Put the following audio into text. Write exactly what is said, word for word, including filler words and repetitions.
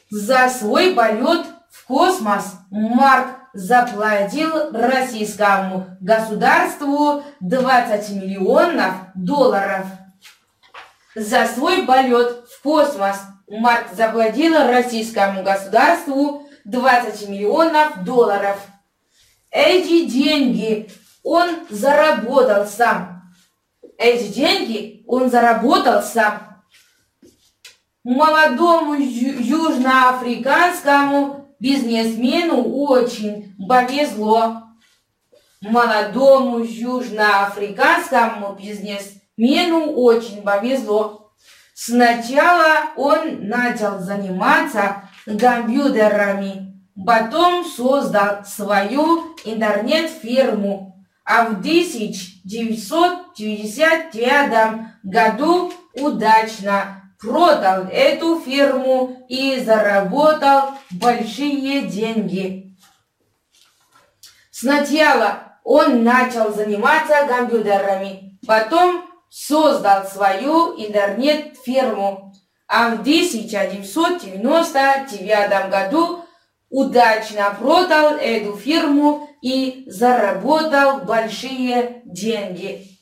За свой полет в космос Марк заплатил российскому государству двадцать миллионов долларов. За свой полет в космос Марк заплатил российскому государству двадцать миллионов долларов. Эти деньги он заработал сам. Эти деньги он заработал сам. Молодому ю- южноафриканскому бизнесмену очень повезло. Молодому южноафриканскому бизнесмену очень повезло. Сначала он начал заниматься компьютерами, потом создал свою интернет-фирму, а в тысяча девятьсот девяносто девятом году удачно продал эту фирму и заработал большие деньги. Сначала он начал заниматься компьютерами, потом создал свою интернет-фирму, а в тысяча девятьсот девяносто девятом году удачно продал эту фирму и заработал большие деньги.